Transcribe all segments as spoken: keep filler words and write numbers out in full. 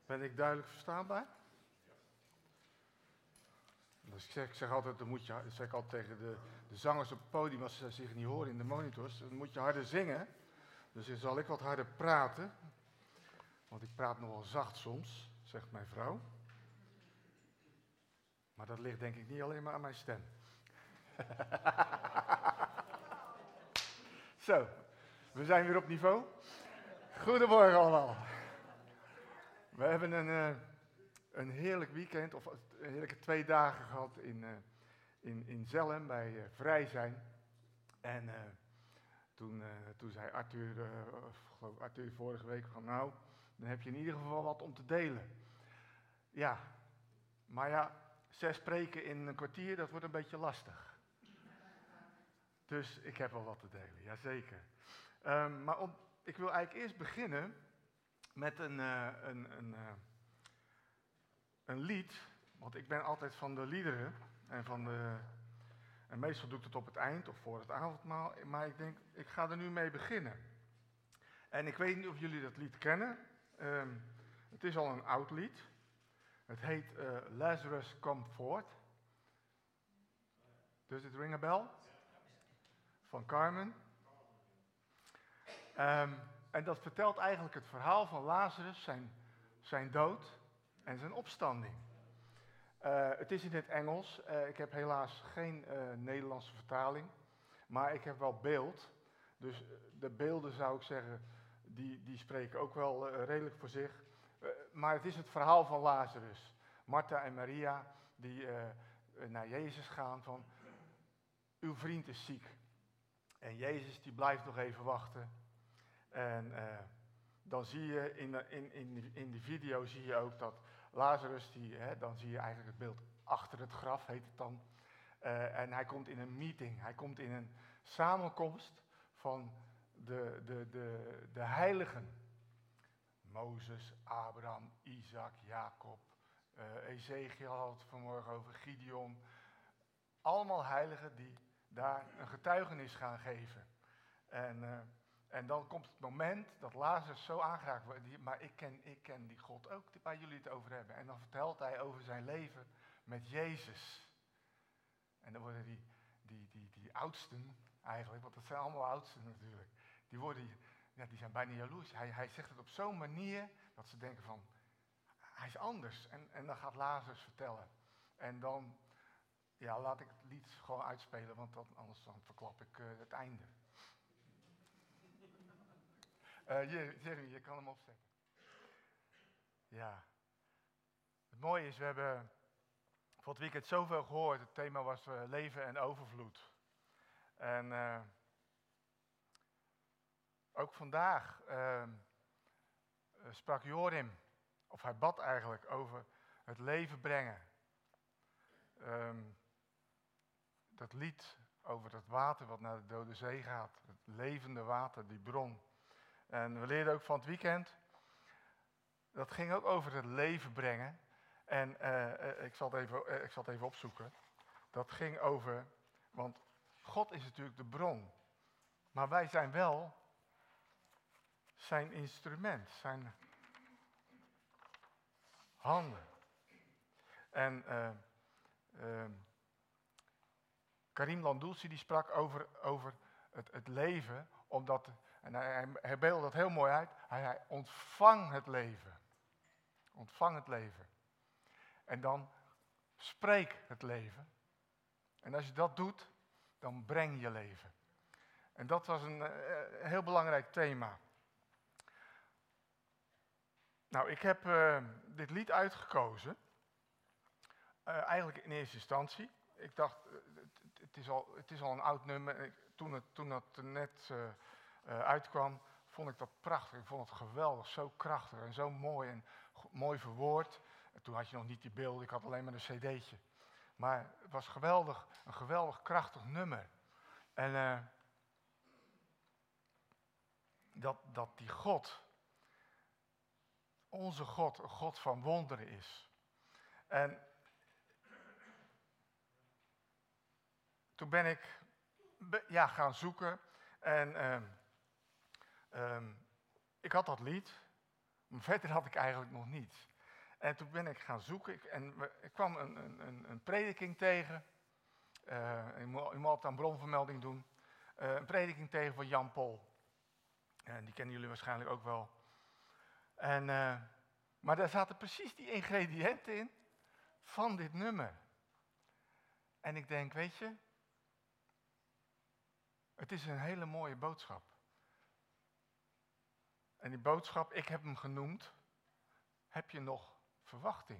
Ben ik duidelijk verstaanbaar? Dus ik, zeg, ik zeg altijd, dan moet je, ik zeg altijd tegen de, de zangers op het podium, als ze zich niet horen in de monitors, dan moet je harder zingen. Dus dan zal ik wat harder praten, want ik praat nogal zacht soms, zegt mijn vrouw. Maar dat ligt denk ik niet alleen maar aan mijn stem. Zo, we zijn weer op niveau. Goedemorgen allemaal. We hebben een, uh, een heerlijk weekend, of een heerlijke twee dagen gehad in, uh, in, in Zelhem bij uh, Vrij Zijn. En uh, toen, uh, toen zei Arthur, uh, geloof Arthur vorige week van nou, dan heb je in ieder geval wat om te delen. Ja, maar ja, zes preken in een kwartier, dat wordt een beetje lastig. Dus ik heb wel wat te delen, jazeker. Um, maar om, ik wil eigenlijk eerst beginnen met een, uh, een, een, uh, een lied. Want ik ben altijd van de liederen. En, van de, en meestal doe ik het op het eind of voor het avondmaal. Maar ik denk, ik ga er nu mee beginnen. En ik weet niet of jullie dat lied kennen. Um, het is al een oud lied. Het heet uh, Lazarus Come Forth. Does it ring a bell? Van Carmen. Um, en dat vertelt eigenlijk het verhaal van Lazarus, zijn, zijn dood en zijn opstanding. Uh, het is in het Engels. Uh, ik heb helaas geen uh, Nederlandse vertaling. Maar ik heb wel beeld. Dus de beelden zou ik zeggen, die, die spreken ook wel uh, redelijk voor zich. Uh, maar het is het verhaal van Lazarus. Martha en Maria die uh, naar Jezus gaan van, uw vriend is ziek. En Jezus die blijft nog even wachten. En uh, dan zie je in, in, in, die, in die video zie je ook dat Lazarus, die, hè, dan zie je eigenlijk het beeld achter het graf, heet het dan. Uh, en hij komt in een meeting, hij komt in een samenkomst van de, de, de, de heiligen. Mozes, Abraham, Isaac, Jacob, uh, Ezekiel had het vanmorgen over, Gideon. Allemaal heiligen die daar een getuigenis gaan geven. En... Uh, En dan komt het moment dat Lazarus zo aangeraakt wordt. Maar ik ken, ik ken die God ook waar jullie het over hebben. En dan vertelt hij over zijn leven met Jezus. En dan worden die, die, die, die oudsten eigenlijk, want dat zijn allemaal oudsten natuurlijk. Die, worden, ja, die zijn bijna jaloers. Hij, hij zegt het op zo'n manier dat ze denken van, hij is anders. En, en dan gaat Lazarus vertellen. En dan, ja, laat ik het lied gewoon uitspelen, want dan, anders dan verklap ik uh, het einde. Uh, Jeremy, je kan hem opzetten. Ja. Het mooie is, we hebben voor het weekend zoveel gehoord. Het thema was uh, leven en overvloed. En uh, ook vandaag uh, sprak Jorim, of hij bad eigenlijk, over het leven brengen. Um, dat lied over het water wat naar de Dode Zee gaat. Het levende water, die bron. En we leerden ook van het weekend, dat ging ook over het leven brengen. En uh, uh, ik, zal het even, uh, ik zal het even opzoeken. Dat ging over, want God is natuurlijk de bron. Maar wij zijn wel zijn instrument, zijn handen. En uh, uh, Karim Landulsi die sprak over, over het, het leven, omdat... En hij, hij, hij beelde dat heel mooi uit. Hij, hij ontvang het leven. Ontvang het leven. En dan spreek het leven. En als je dat doet, dan breng je leven. En dat was een, een heel belangrijk thema. Nou, ik heb uh, dit lied uitgekozen. Uh, eigenlijk in eerste instantie. Ik dacht, uh, het, het, is al, het is al een oud nummer. Ik, toen, het, toen het net... Uh, Uh, uitkwam, vond ik dat prachtig. Ik vond het geweldig, zo krachtig en zo mooi en go- mooi verwoord. En toen had je nog niet die beelden, ik had alleen maar een cd'tje. Maar het was geweldig, een geweldig krachtig nummer. En uh, dat, dat die God, onze God, een God van wonderen is. En toen ben ik be- ja, gaan zoeken en... Uh, Um, ik had dat lied, maar verder had ik eigenlijk nog niets. En toen ben ik gaan zoeken ik, en we, ik kwam een, een, een prediking tegen. Uh, ik moet altijd aan bronvermelding doen. Uh, een prediking tegen van Jan Pol. Uh, die kennen jullie waarschijnlijk ook wel. En, uh, maar daar zaten precies die ingrediënten in van dit nummer. En ik denk, weet je, het is een hele mooie boodschap. En die boodschap, ik heb hem genoemd, heb je nog verwachting?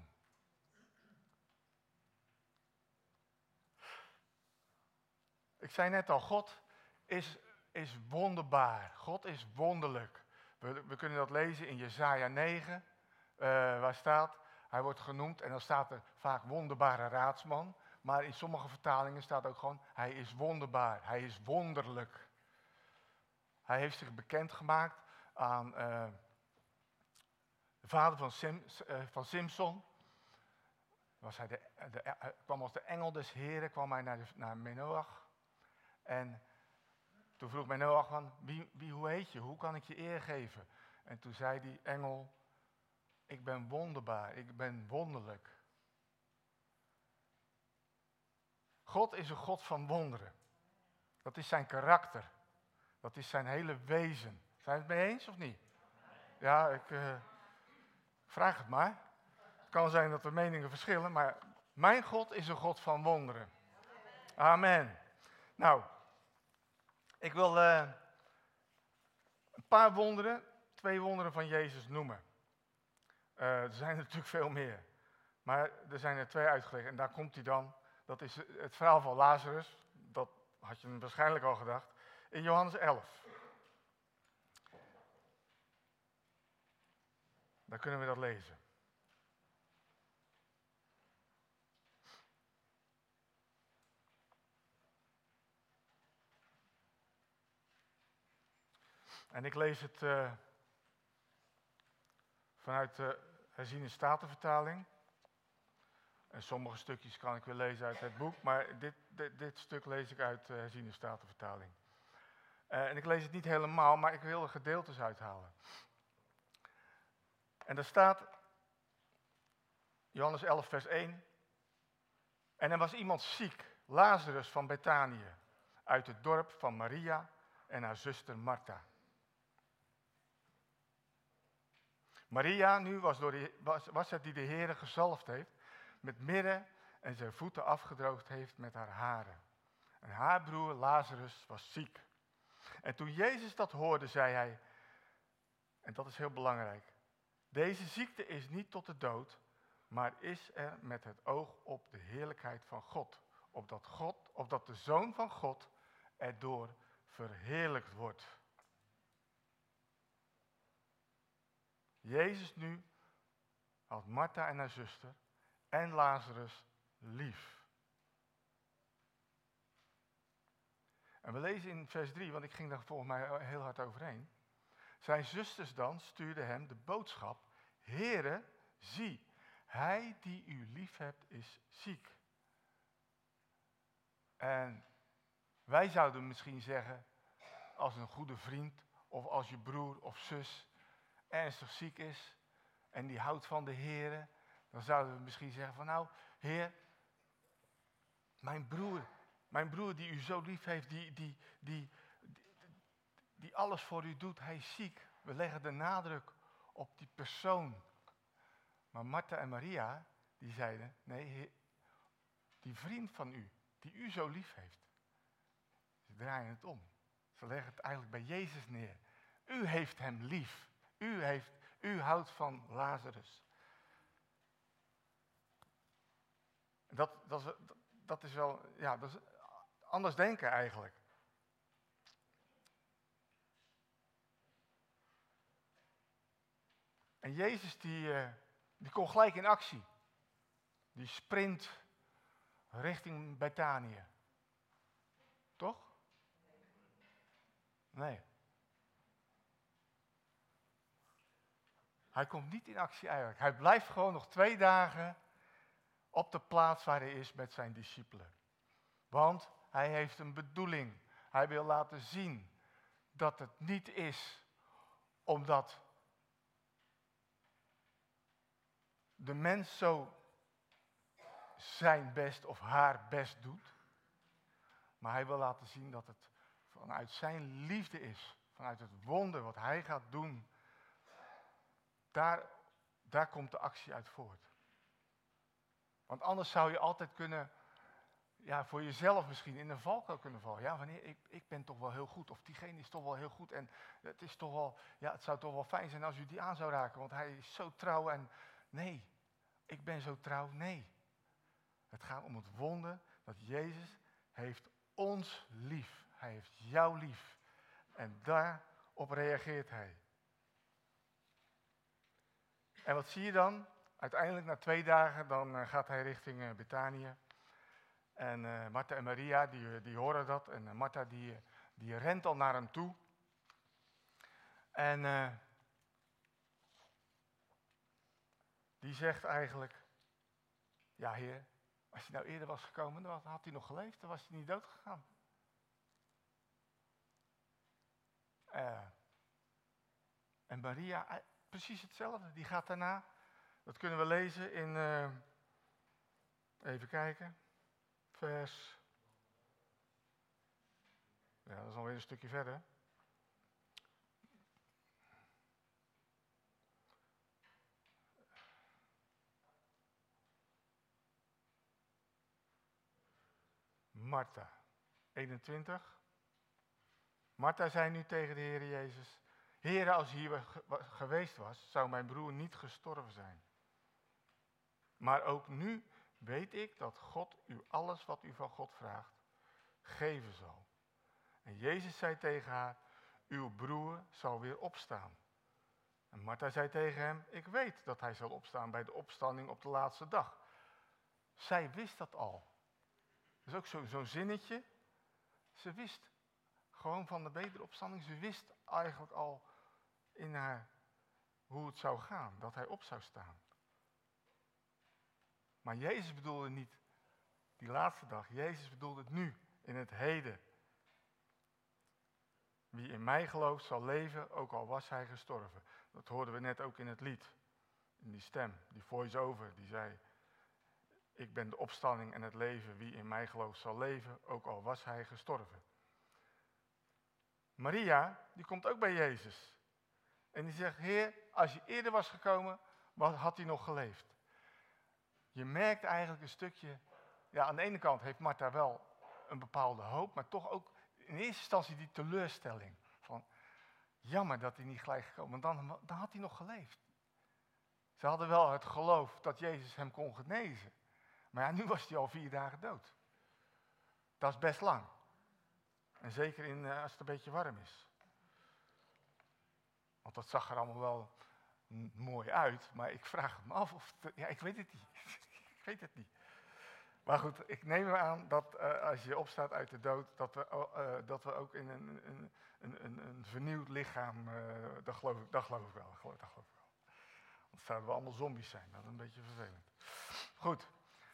Ik zei net al, God is, is wonderbaar. God is wonderlijk. We, we kunnen dat lezen in Jesaja negen, uh, waar staat, hij wordt genoemd en dan staat er vaak wonderbare raadsman. Maar in sommige vertalingen staat ook gewoon, hij is wonderbaar, hij is wonderlijk. Hij heeft zich bekendgemaakt aan uh, de vader van, Sim, uh, van Simson. Was hij de, de, uh, kwam als de engel des Heren, kwam hij naar, de, naar Menoach. En toen vroeg Menoach van, wie, wie, hoe heet je, hoe kan ik je eer geven? En toen zei die engel, ik ben wonderbaar, ik ben wonderlijk. God is een God van wonderen. Dat is zijn karakter. Dat is zijn hele wezen. Zijn we het mee eens of niet? Ja, ik uh, vraag het maar. Het kan zijn dat de meningen verschillen, maar mijn God is een God van wonderen. Amen. Nou, ik wil uh, een paar wonderen, twee wonderen van Jezus noemen. Uh, er zijn er natuurlijk veel meer, maar er zijn er twee uitgelegd en daar komt hij dan. Dat is het verhaal van Lazarus, dat had je waarschijnlijk al gedacht, in Johannes elf. Daar kunnen we dat lezen. En ik lees het uh, vanuit de herziene statenvertaling. En sommige stukjes kan ik weer lezen uit het boek, maar dit, dit, dit stuk lees ik uit de herziene statenvertaling. Uh, en ik lees het niet helemaal, maar ik wil er gedeeltes uithalen. En daar staat, Johannes elf vers één. En er was iemand ziek, Lazarus van Betanië, uit het dorp van Maria en haar zuster Martha. Maria nu was, door de, was, was het die de Heere gezalfd heeft met mirre en zijn voeten afgedroogd heeft met haar haren. En haar broer Lazarus was ziek. En toen Jezus dat hoorde, zei hij, en dat is heel belangrijk, deze ziekte is niet tot de dood, maar is er met het oog op de heerlijkheid van God, opdat God, opdat de Zoon van God erdoor verheerlijkt wordt. Jezus nu had Martha en haar zuster en Lazarus lief. En we lezen in vers drie, want ik ging daar volgens mij heel hard overheen. Zijn zusters dan stuurden hem de boodschap, Heere, zie, hij die u lief hebt is ziek. En wij zouden misschien zeggen, als een goede vriend of als je broer of zus ernstig ziek is en die houdt van de Heere, dan zouden we misschien zeggen van nou, Heer, mijn broer, mijn broer die u zo lief heeft, die, die, die, die, die alles voor u doet, hij is ziek. We leggen de nadruk op die persoon. Maar Martha en Maria, die zeiden, nee, Heer, die vriend van u, die u zo lief heeft, ze draaien het om. Ze leggen het eigenlijk bij Jezus neer. U heeft hem lief. U, heeft, u houdt van Lazarus. Dat, dat, is, dat is wel, ja, dat is anders denken eigenlijk. En Jezus die, uh, die komt gelijk in actie. Die sprint richting Betanië. Toch? Nee. Hij komt niet in actie eigenlijk. Hij blijft gewoon nog twee dagen op de plaats waar hij is met zijn discipelen. Want hij heeft een bedoeling. Hij wil laten zien dat het niet is omdat de mens zo zijn best of haar best doet. Maar hij wil laten zien dat het vanuit zijn liefde is. Vanuit het wonder wat hij gaat doen. Daar, daar komt de actie uit voort. Want anders zou je altijd kunnen, ja, voor jezelf misschien in een valkuil kunnen vallen. Ja, wanneer ik, ik ben toch wel heel goed. Of diegene is toch wel heel goed. En het is toch wel, ja, het zou toch wel fijn zijn als u die aan zou raken. Want hij is zo trouw en nee, ik ben zo trouw. Nee. Het gaat om het wonder dat Jezus heeft ons lief. Hij heeft jou lief. En daarop reageert hij. En wat zie je dan? Uiteindelijk na twee dagen dan uh, gaat hij richting uh, Betanië. En uh, Martha en Maria die, die horen dat. En uh, Martha die, die rent al naar hem toe. En uh, die zegt eigenlijk, ja Heer, als hij nou eerder was gekomen, dan had hij nog geleefd. Dan was hij niet dood gegaan. Uh, en Maria, uh, precies hetzelfde. Die gaat daarna, dat kunnen we lezen in, uh, even kijken, vers, ja dat is alweer een stukje verder. Martha, eenentwintig. Martha zei nu tegen de Heer Jezus, Heer, als hij hier geweest was, zou mijn broer niet gestorven zijn. Maar ook nu weet ik dat God u alles wat u van God vraagt, geven zal. En Jezus zei tegen haar, uw broer zal weer opstaan. En Martha zei tegen hem, ik weet dat hij zal opstaan bij de opstanding op de laatste dag. Zij wist dat al. Dat is ook zo, zo'n zinnetje. Ze wist gewoon van de wederopstanding. Ze wist eigenlijk al in haar hoe het zou gaan. Dat hij op zou staan. Maar Jezus bedoelde niet die laatste dag. Jezus bedoelde het nu, in het heden. Wie in mij gelooft zal leven, ook al was hij gestorven. Dat hoorden we net ook in het lied. In die stem, die voice-over, die zei, ik ben de opstanding en het leven. Wie in mij gelooft zal leven, ook al was hij gestorven. Maria, die komt ook bij Jezus. En die zegt, Heer, als je eerder was gekomen, had hij nog geleefd. Je merkt eigenlijk een stukje, ja, aan de ene kant heeft Martha wel een bepaalde hoop, maar toch ook in eerste instantie die teleurstelling. Van, jammer dat hij niet gelijk gekomen, want dan, dan had hij nog geleefd. Ze hadden wel het geloof dat Jezus hem kon genezen. Maar ja, nu was hij al vier dagen dood. Dat is best lang. En zeker in, uh, als het een beetje warm is. Want dat zag er allemaal wel m- mooi uit, maar ik vraag me af of het, ja, ik weet het niet. ik weet het niet. Maar goed, ik neem aan dat uh, als je opstaat uit de dood, dat we, uh, dat we ook in een, een, een, een, een vernieuwd lichaam, uh, dat, geloof ik, dat geloof ik wel, dat geloof, dat geloof ik wel. Want zouden we allemaal zombies zijn, dat is een beetje vervelend. Goed.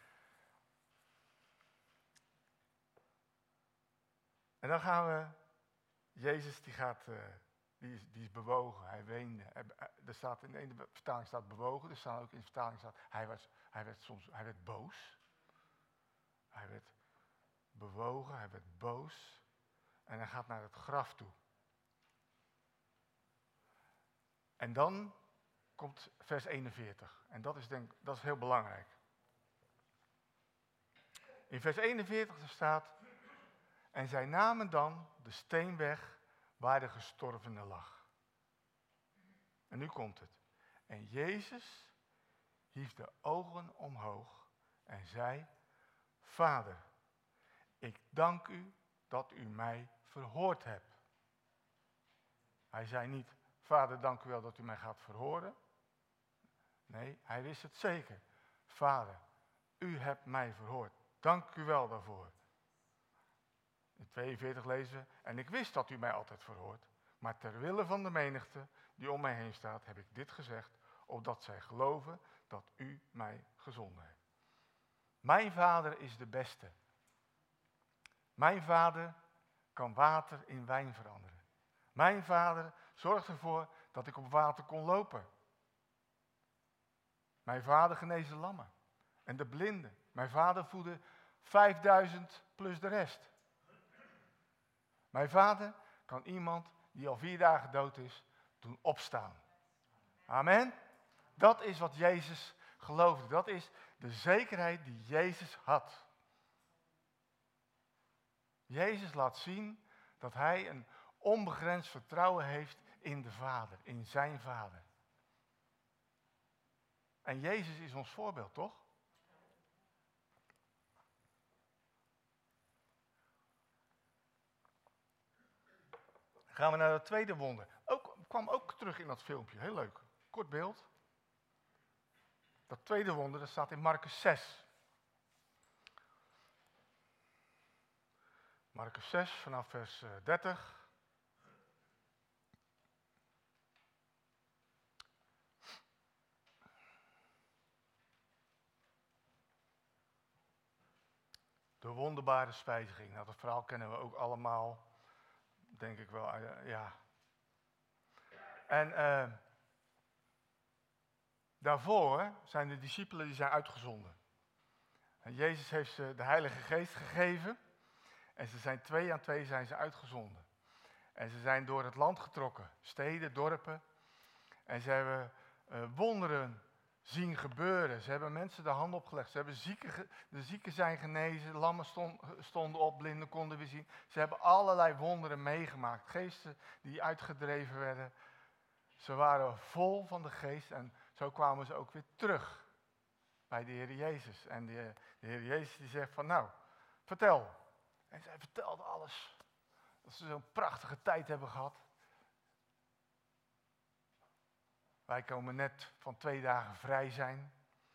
En dan gaan we, Jezus die gaat, uh, die, is, die is bewogen, hij weende. Hij, er staat in de ene vertaling staat bewogen, er staat ook in de vertaling staat, hij, was, hij werd soms, hij werd boos. Hij werd bewogen, hij werd boos en hij gaat naar het graf toe. En dan komt vers eenenveertig en dat is, denk, dat is heel belangrijk. In vers eenenveertig staat, en zij namen dan de steen weg waar de gestorvene lag. En nu komt het. En Jezus hief de ogen omhoog en zei, Vader, ik dank u dat u mij verhoord hebt. Hij zei niet, Vader, dank u wel dat u mij gaat verhoren. Nee, hij wist het zeker. Vader, u hebt mij verhoord. Dank u wel daarvoor. In tweeënveertig lezen we, en ik wist dat u mij altijd verhoort, maar ter wille van de menigte die om mij heen staat, heb ik dit gezegd, opdat zij geloven dat u mij gezonden hebt. Mijn Vader is de beste. Mijn Vader kan water in wijn veranderen. Mijn Vader zorgt ervoor dat ik op water kon lopen. Mijn vader geneesde lammen en de blinden. Mijn vader voedde vijfduizend plus de rest. Mijn vader kan iemand die al vier dagen dood is, doen opstaan. Amen. Dat is wat Jezus geloofde. Dat is de zekerheid die Jezus had. Jezus laat zien dat hij een onbegrensd vertrouwen heeft in de Vader, in zijn Vader. En Jezus is ons voorbeeld, toch? Gaan we naar het tweede wonder. Ook, kwam ook terug in dat filmpje, heel leuk. Kort beeld. Dat tweede wonder, dat staat in Marcus zes. Marcus zes, vanaf vers dertig. De wonderbare spijziging. Nou, dat verhaal kennen we ook allemaal. Denk ik wel, ja. En uh, daarvoor zijn de discipelen die zijn uitgezonden. En Jezus heeft ze de Heilige Geest gegeven. En ze zijn twee aan twee zijn ze uitgezonden. En ze zijn door het land getrokken. Steden, dorpen. En ze hebben uh, wonderen zien gebeuren. Ze hebben mensen de hand opgelegd. Ze hebben zieken, de zieken zijn genezen. Lammen stond, stonden op, blinden konden weer zien. Ze hebben allerlei wonderen meegemaakt. Geesten die uitgedreven werden. Ze waren vol van de geest. En zo kwamen ze ook weer terug bij de Heer Jezus. En de, de Heer Jezus die zegt van nou, vertel. En zij vertelde alles. Dat ze zo'n prachtige tijd hebben gehad. Wij komen net van twee dagen vrij zijn.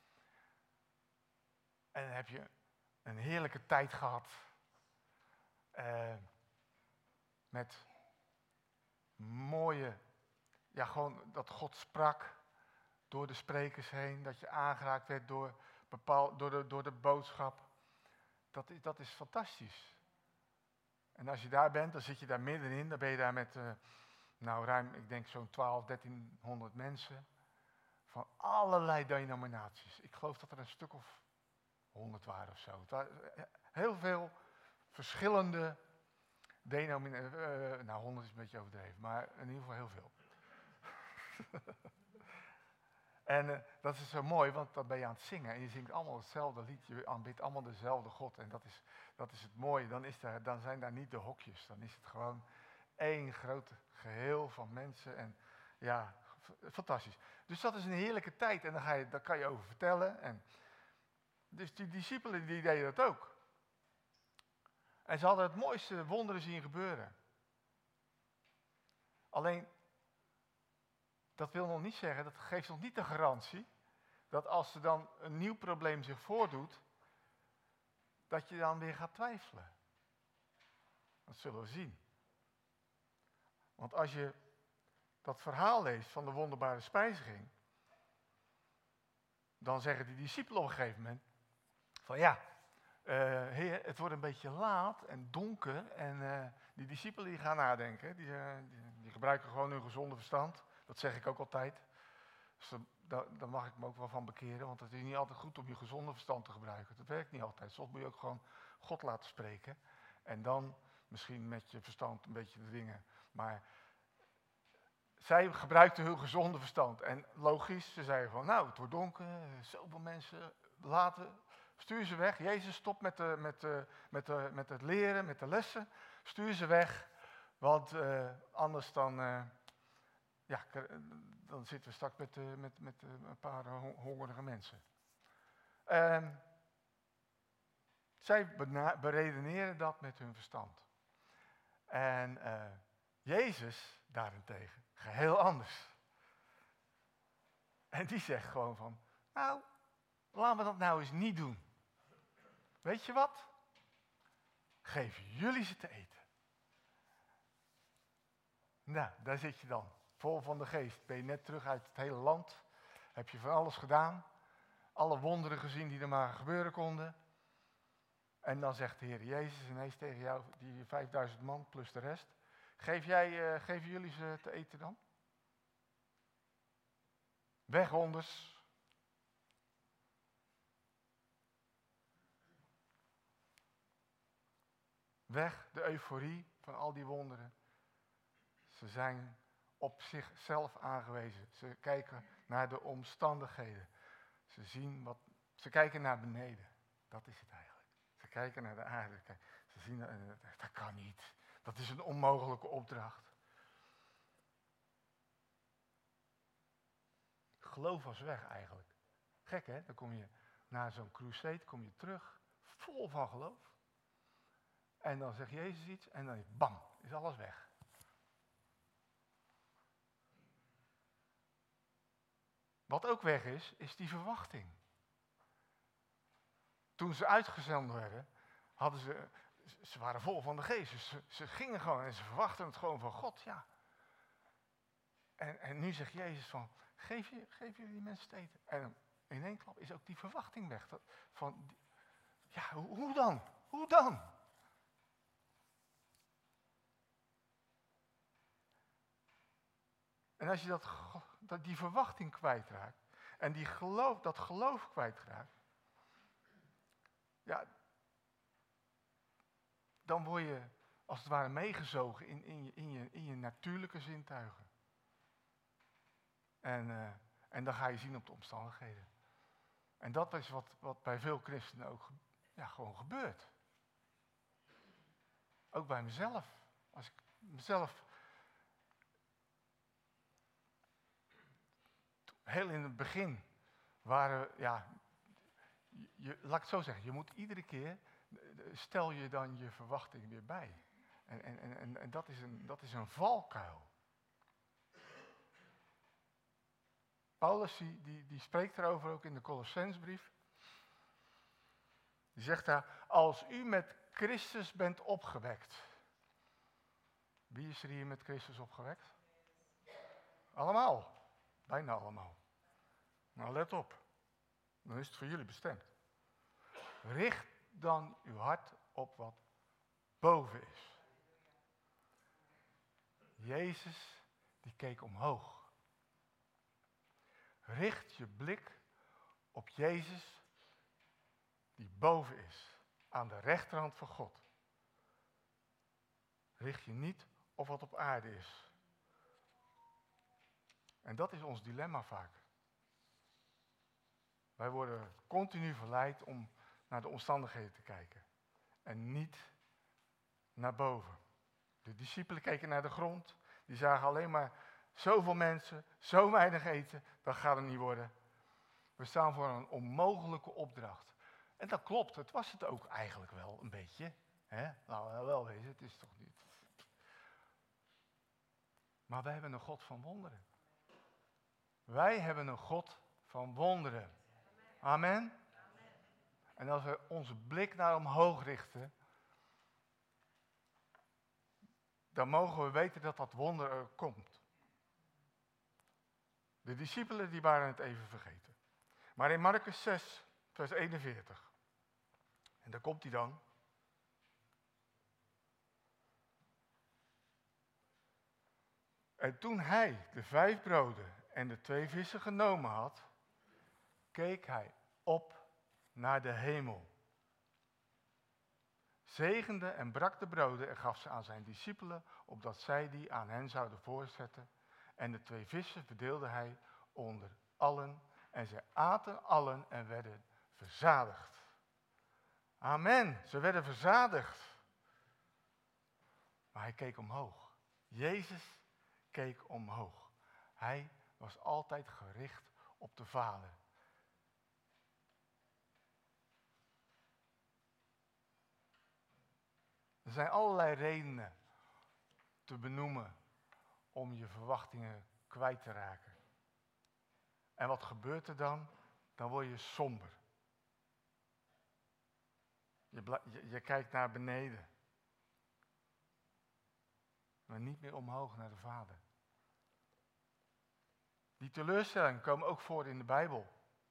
En dan heb je een heerlijke tijd gehad. Uh, met mooie, ja gewoon dat God sprak door de sprekers heen. Dat je aangeraakt werd door, bepaal, door, de, door de boodschap. Dat is, dat is fantastisch. En als je daar bent, dan zit je daar middenin. Dan ben je daar met... Uh, Nou, ruim, ik denk zo'n twaalf, dertienhonderd mensen. Van allerlei denominaties. Ik geloof dat er een stuk of honderd waren of zo. Het waren heel veel verschillende denominaties. Uh, nou, honderd is een beetje overdreven, maar in ieder geval heel veel. En uh, dat is zo mooi, want dan ben je aan het zingen. En je zingt allemaal hetzelfde lied. Je aanbidt allemaal dezelfde God. En dat is, dat is het mooie. Dan, is daar, dan zijn daar niet de hokjes. Dan is het gewoon één groot geheel van mensen en ja, f- fantastisch. Dus dat is een heerlijke tijd en daar, ga je, daar kan je over vertellen. En dus die discipelen die deden dat ook. En ze hadden het mooiste wonderen zien gebeuren. Alleen, dat wil nog niet zeggen, dat geeft nog niet de garantie, dat als er dan een nieuw probleem zich voordoet, dat je dan weer gaat twijfelen. Dat zullen we zien. Want als je dat verhaal leest van de wonderbare spijziging, dan zeggen die discipelen op een gegeven moment van ja, uh, Heer, het wordt een beetje laat en donker en uh, die discipelen die gaan nadenken, die, uh, die, die gebruiken gewoon hun gezonde verstand. Dat zeg ik ook altijd. Dus daar, daar mag ik me ook wel van bekeren, want het is niet altijd goed om je gezonde verstand te gebruiken. Dat werkt niet altijd. Soms moet je ook gewoon God laten spreken en dan misschien met je verstand een beetje de dingen. Maar zij gebruikten hun gezonde verstand. En logisch, ze zeiden van, nou, het wordt donker, zoveel mensen, laten, stuur ze weg. Jezus, stop met, de, met, de, met, de, met het leren, met de lessen. Stuur ze weg, want uh, anders dan, uh, ja, dan zitten we straks met, uh, met, met uh, een paar hongerige mensen. Uh, zij bena- beredeneren dat met hun verstand. En uh, Jezus daarentegen, geheel anders. En die zegt gewoon van, nou, laten we dat nou eens niet doen. Weet je wat? Geef jullie ze te eten. Nou, daar zit je dan, vol van de geest. Ben je net terug uit het hele land. Heb je van alles gedaan. Alle wonderen gezien die er maar gebeuren konden. En dan zegt de Heer Jezus ineens tegen jou, die vijfduizend man plus de rest. Geef jij, uh, geven jullie ze te eten dan? Weg honders. weg, de euforie van al die wonderen. Ze zijn op zichzelf aangewezen. Ze kijken naar de omstandigheden. Ze zien wat, ze kijken naar beneden. Dat is het eigenlijk. Ze kijken naar de aarde. Ze zien, uh, dat kan niet. Dat is een onmogelijke opdracht. Geloof was weg eigenlijk. Gek hè? Dan kom je na zo'n crusade, kom je terug, vol van geloof. En dan zegt Jezus iets en dan is bam, is alles weg. Wat ook weg is, is die verwachting. Toen ze uitgezonden werden, hadden ze, ze waren vol van de geest. Dus ze, ze gingen gewoon en ze verwachten het gewoon van God, ja. En, en nu zegt Jezus van, geef, je, geef jullie die mensen te eten. En in één klap is ook die verwachting weg. Dat, van, ja, hoe, hoe dan? Hoe dan? En als je dat, dat die verwachting kwijtraakt en die geloof, dat geloof kwijtraakt, ja, dan word je als het ware meegezogen in, in, je, in, je, in je natuurlijke zintuigen. En, uh, en dan ga je zien op de omstandigheden. En dat is wat, wat bij veel christenen ook ja, gewoon gebeurt. Ook bij mezelf. Als ik mezelf heel in het begin waren, ja, je, laat ik het zo zeggen, je moet iedere keer, stel je dan je verwachting weer bij. En, en, en, en dat is een, dat is een valkuil. Paulus die, die, die spreekt erover ook in de Colossensbrief. Die zegt daar, als u met Christus bent opgewekt. Wie is er hier met Christus opgewekt? Allemaal. Bijna allemaal. Nou, let op. Dan is het voor jullie bestemd. Richt dan uw hart op wat boven is. Jezus, die keek omhoog. Richt je blik op Jezus, die boven is, aan de rechterhand van God. Richt je niet op wat op aarde is. En dat is ons dilemma vaak. Wij worden continu verleid om naar de omstandigheden te kijken. En niet naar boven. De discipelen keken naar de grond. Die zagen alleen maar zoveel mensen, zo weinig eten. Dat gaat het niet worden. We staan voor een onmogelijke opdracht. En dat klopt, het was het ook eigenlijk wel een beetje. Hè? Nou, wel wezen, het is toch niet. Maar wij hebben een God van wonderen. Wij hebben een God van wonderen. Amen. En als we onze blik naar omhoog richten, dan mogen we weten dat dat wonder er komt. De discipelen die waren het even vergeten. Maar in Markus zes, vers eenenveertig, en daar komt hij dan. En toen hij de vijf broden en de twee vissen genomen had, keek hij op naar de hemel. Zegende en brak de broden en gaf ze aan zijn discipelen, opdat zij die aan hen zouden voorzetten. En de twee vissen verdeelde hij onder allen. En zij aten allen en werden verzadigd. Amen, ze werden verzadigd. Maar hij keek omhoog. Jezus keek omhoog. Hij was altijd gericht op de Vader. Er zijn allerlei redenen te benoemen om je verwachtingen kwijt te raken. En wat gebeurt er dan? Dan word je somber. Je, bla- je, je kijkt naar beneden. Maar niet meer omhoog naar de Vader. Die teleurstellingen komen ook voor in de Bijbel.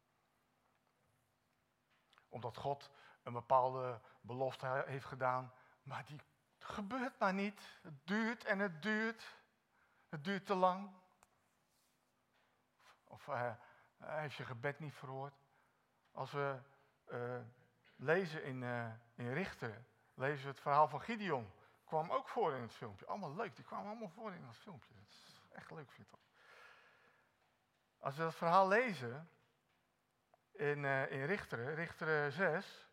Omdat God een bepaalde belofte heeft gedaan, maar die gebeurt maar niet. Het duurt en het duurt. Het duurt te lang. Of uh, hij heeft je gebed niet verhoord. Als we uh, lezen in, uh, in Richter, lezen we het verhaal van Gideon. Kwam ook voor in het filmpje. Allemaal leuk, die kwamen allemaal voor in het filmpje. Dat is echt leuk, vind ik dat. Als we dat verhaal lezen in, uh, in Richteren, Richteren zes.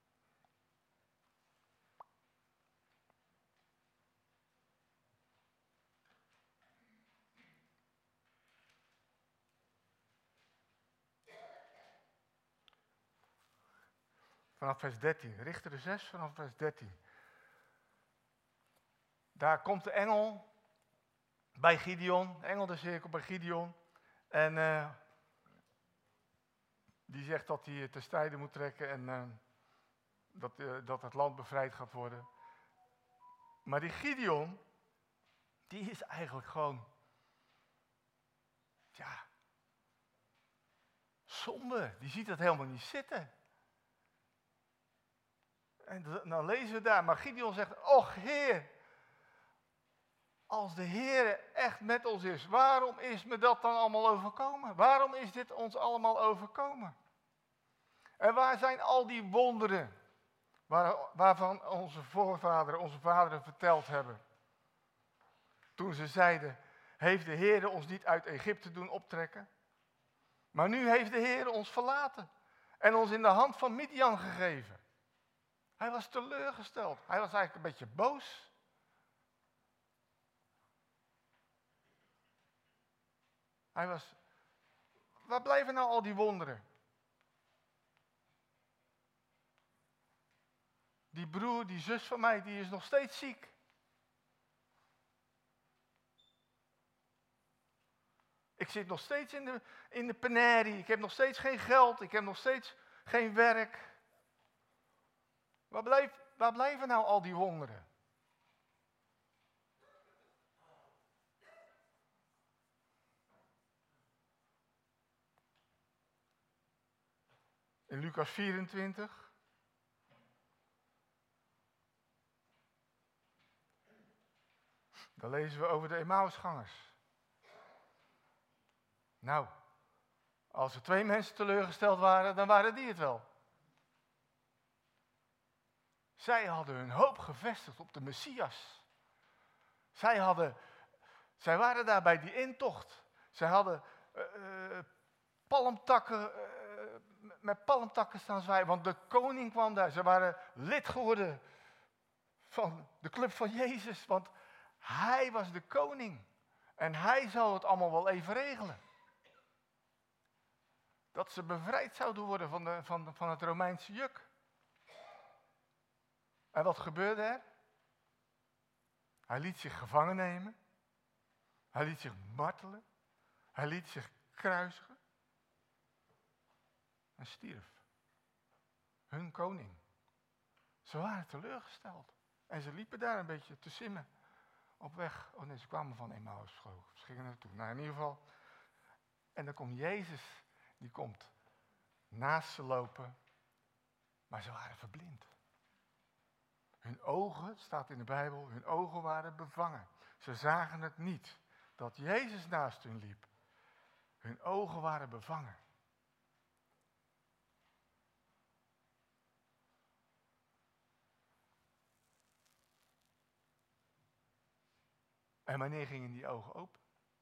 Vanaf vers dertien. Richteren zes vanaf vers dertien. Daar komt de engel bij Gideon. De engel de cirkel bij Gideon. En uh, die zegt dat hij te strijden moet trekken en uh, dat, uh, dat het land bevrijd gaat worden. Maar die Gideon, die is eigenlijk gewoon, ja, somber. Die ziet dat helemaal niet zitten. En dan lezen we daar, maar Gideon zegt, och Heer, als de Heer echt met ons is, waarom is me dat dan allemaal overkomen? Waarom is dit ons allemaal overkomen? En waar zijn al die wonderen waar, waarvan onze voorvaderen, onze vaderen verteld hebben? Toen ze zeiden, heeft de Heer ons niet uit Egypte doen optrekken? Maar nu heeft de Heer ons verlaten en ons in de hand van Midian gegeven. Hij was teleurgesteld. Hij was eigenlijk een beetje boos. Hij was, waar blijven nou al die wonderen? Die broer, die zus van mij, die is nog steeds ziek. Ik zit nog steeds in de, in de penarie. Ik heb nog steeds geen geld. Ik heb nog steeds geen werk. Waar, blijf, waar blijven nou al die wonderen? In Lucas vierentwintig. Daar lezen we over de Emmausgangers. Nou, als er twee mensen teleurgesteld waren, dan waren die het wel. Zij hadden hun hoop gevestigd op de Messias. Zij, hadden, zij waren daar bij die intocht. Zij hadden uh, uh, palmtakken, uh, met palmtakken staan zwaaien, want de koning kwam daar. Ze waren lid geworden van de club van Jezus, want hij was de koning. En hij zou het allemaal wel even regelen. Dat ze bevrijd zouden worden van, de, van, van het Romeinse juk. En wat gebeurde er? Hij liet zich gevangen nemen. Hij liet zich martelen. Hij liet zich kruisigen. En stierf. Hun koning. Ze waren teleurgesteld. En ze liepen daar een beetje te simmen. Op weg. Oh nee, ze kwamen van Emmaus geloof ik. Ze gingen naartoe. Nou, in ieder geval. En dan komt Jezus. Die komt naast ze lopen. Maar ze waren verblind. Hun ogen, staat in de Bijbel, hun ogen waren bevangen. Ze zagen het niet, dat Jezus naast hun liep. Hun ogen waren bevangen. En wanneer gingen die ogen open?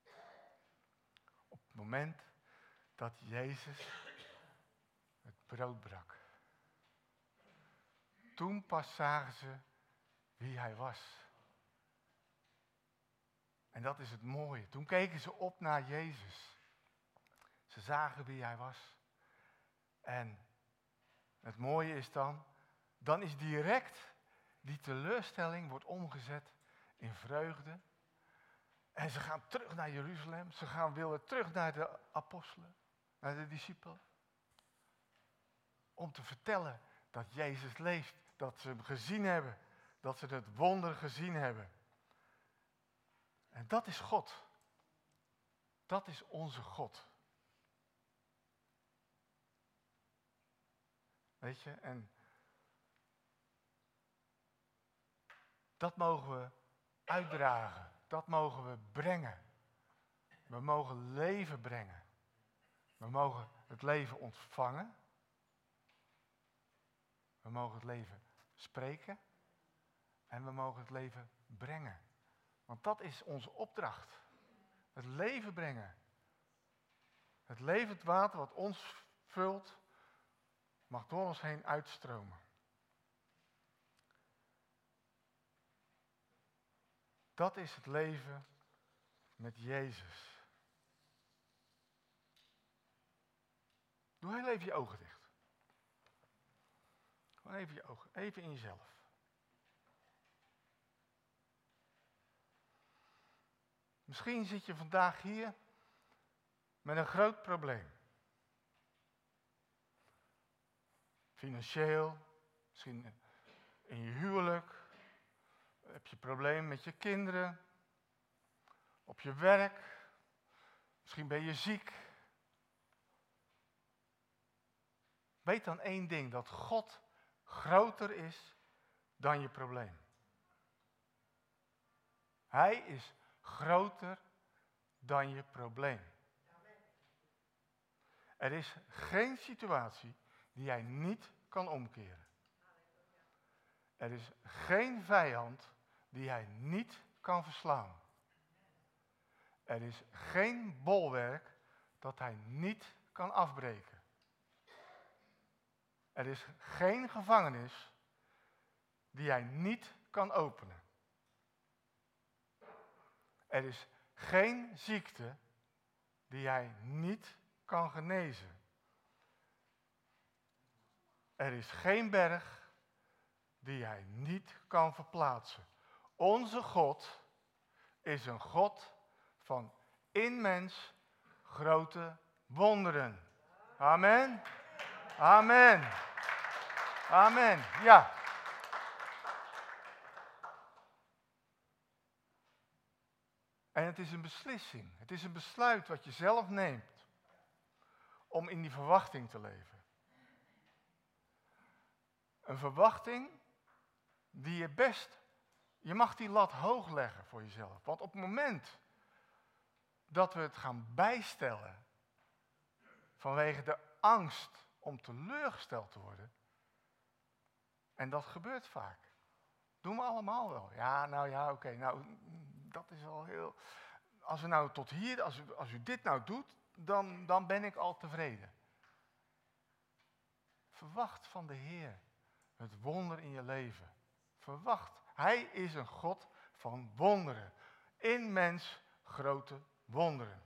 Op het moment dat Jezus het brood brak. Toen pas zagen ze wie hij was. En dat is het mooie. Toen keken ze op naar Jezus. Ze zagen wie hij was. En het mooie is dan, dan is direct die teleurstelling wordt omgezet in vreugde. En ze gaan terug naar Jeruzalem. Ze gaan willen terug naar de apostelen, naar de discipelen. Om te vertellen dat Jezus leeft. Dat ze hem gezien hebben. Dat ze het wonder gezien hebben. En dat is God. Dat is onze God. Weet je, en dat mogen we uitdragen. Dat mogen we brengen. We mogen leven brengen. We mogen het leven ontvangen. We mogen het leven spreken. En we mogen het leven brengen. Want dat is onze opdracht. Het leven brengen. Het levend water wat ons vult, mag door ons heen uitstromen. Dat is het leven met Jezus. Doe heel even je ogen dicht. Gewoon even je ogen, even in jezelf. Misschien zit je vandaag hier met een groot probleem. Financieel, misschien in je huwelijk, heb je problemen met je kinderen, op je werk, misschien ben je ziek. Weet dan één ding, dat God groter is dan je probleem. Hij is groter dan je probleem. Er is geen situatie die hij niet kan omkeren. Er is geen vijand die hij niet kan verslaan. Er is geen bolwerk dat hij niet kan afbreken. Er is geen gevangenis die hij niet kan openen. Er is geen ziekte die hij niet kan genezen. Er is geen berg die hij niet kan verplaatsen. Onze God is een God van in mens grote wonderen. Amen. Amen. Amen. Ja. En het is een beslissing. Het is een besluit wat je zelf neemt om in die verwachting te leven. Een verwachting die je best, je mag die lat hoog leggen voor jezelf. Want op het moment dat we het gaan bijstellen vanwege de angst om teleurgesteld te worden, en dat gebeurt vaak. Doen we allemaal wel. Ja, nou ja, oké, okay, nou, dat is al heel... Als we nou tot hier, als u, als u dit nou doet, dan, dan ben ik al tevreden. Verwacht van de Heer het wonder in je leven. Verwacht. Hij is een God van wonderen. In mens grote wonderen.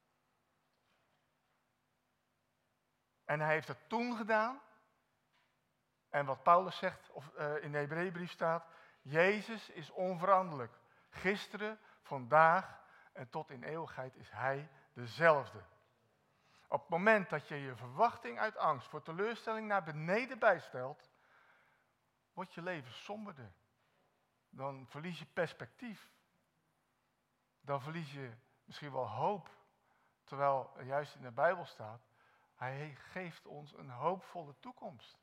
En hij heeft het toen gedaan. En wat Paulus zegt, of uh, in de Hebreeënbrief staat, Jezus is onveranderlijk. Gisteren, vandaag en tot in eeuwigheid is hij dezelfde. Op het moment dat je je verwachting uit angst voor teleurstelling naar beneden bijstelt, wordt je leven somberder. Dan verlies je perspectief. Dan verlies je misschien wel hoop. Terwijl er juist in de Bijbel staat, hij geeft ons een hoopvolle toekomst.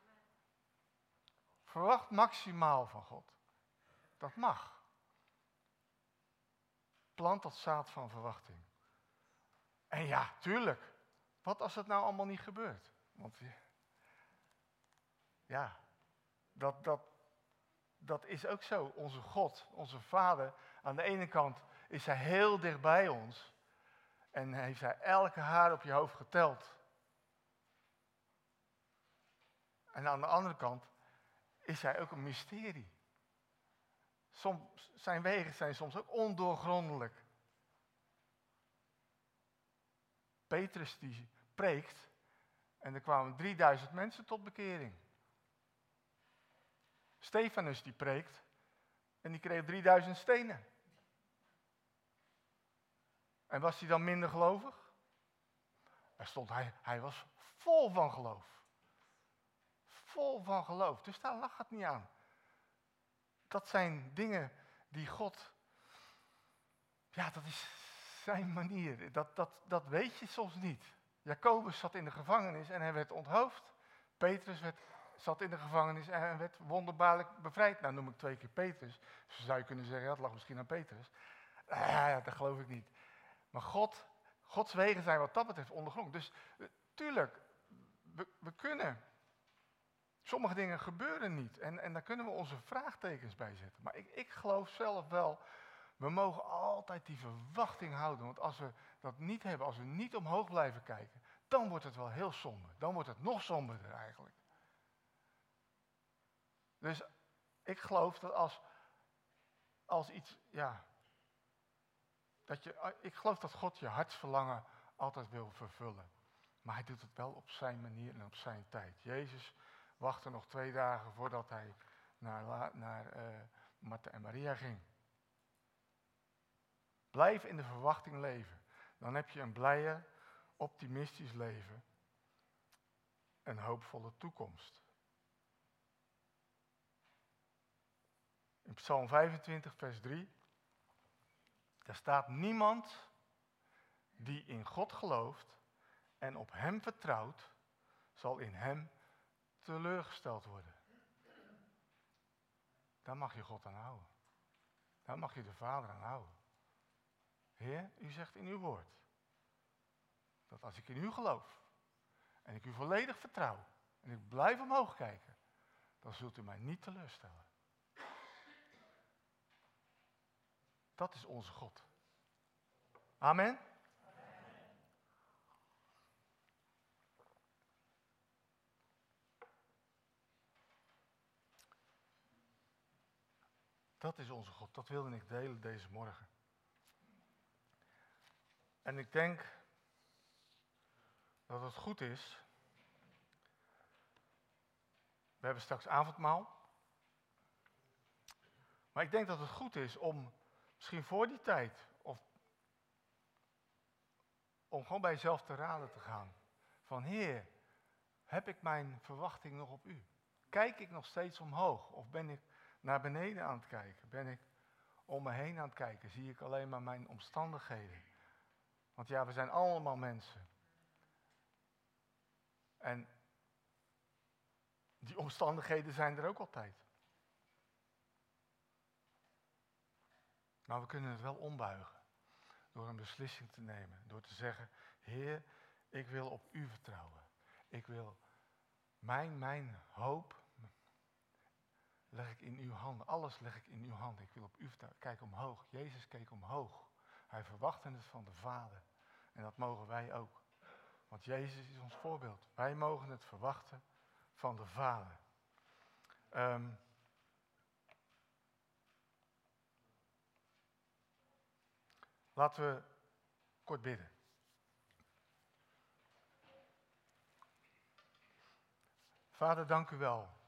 Verwacht maximaal van God. Dat mag. Plant dat zaad van verwachting. En ja, tuurlijk. Wat als het nou allemaal niet gebeurt? Want ja, dat, dat, dat is ook zo. Onze God, onze Vader, aan de ene kant is hij heel dicht bij ons. En heeft hij elke haar op je hoofd geteld. En aan de andere kant is hij ook een mysterie. Soms, zijn wegen zijn soms ook ondoorgrondelijk. Petrus die preekt en er kwamen drieduizend mensen tot bekering. Stefanus die preekt en die kreeg drieduizend stenen. En was hij dan minder gelovig? Er stond, hij, hij was vol van geloof. Vol van geloof. Dus daar lag het niet aan. Dat zijn dingen die God, ja, dat is zijn manier. Dat, dat, dat weet je soms niet. Jacobus zat in de gevangenis en hij werd onthoofd. Petrus werd, zat in de gevangenis en hij werd wonderbaarlijk bevrijd. Nou noem ik twee keer Petrus. Dus zou je kunnen zeggen, ja, het lag misschien aan Petrus. Ja, dat geloof ik niet. Maar God, Gods wegen zijn wat dat betreft ondergrond. Dus uh, tuurlijk, we, we kunnen Sommige dingen gebeuren niet en, en daar kunnen we onze vraagtekens bij zetten. Maar ik, ik geloof zelf wel, we mogen altijd die verwachting houden. Want als we dat niet hebben, als we niet omhoog blijven kijken, dan wordt het wel heel somber. Dan wordt het nog somberder eigenlijk. Dus ik geloof dat als, als iets, ja, dat je, ik geloof dat God je hartsverlangen altijd wil vervullen. Maar hij doet het wel op zijn manier en op zijn tijd. Jezus wachtte nog twee dagen voordat hij naar, naar uh, Martha en Maria ging. Blijf in de verwachting leven. Dan heb je een blije, optimistisch leven. Een hoopvolle toekomst. In Psalm vijfentwintig, vers drie. Daar staat: niemand die in God gelooft en op hem vertrouwt, zal in hem teleurgesteld worden. Daar mag je God aan houden. Daar mag je de Vader aan houden. Heer, u zegt in uw woord dat als ik in u geloof en ik u volledig vertrouw en ik blijf omhoog kijken, dan zult u mij niet teleurstellen. Dat is onze God. Amen. Dat is onze God. Dat wilde ik delen deze morgen. En ik denk dat het goed is. We hebben straks avondmaal. Maar ik denk dat het goed is om misschien voor die tijd, of om gewoon bij jezelf te raden te gaan. Van Heer, heb ik mijn verwachting nog op u? Kijk ik nog steeds omhoog? Of ben ik naar beneden aan het kijken? Ben ik om me heen aan het kijken? Zie ik alleen maar mijn omstandigheden? Want ja, we zijn allemaal mensen. En die omstandigheden zijn er ook altijd. Maar we kunnen het wel ombuigen. Door een beslissing te nemen. Door te zeggen, Heer, ik wil op u vertrouwen. Ik wil mijn, mijn hoop leg ik in uw handen. Alles leg ik in uw handen. Ik wil op u vertrouwen. Kijk omhoog. Jezus keek omhoog. Hij verwachtte het van de Vader. En dat mogen wij ook. Want Jezus is ons voorbeeld. Wij mogen het verwachten van de Vader. Um, laten we kort bidden. Vader, dank u wel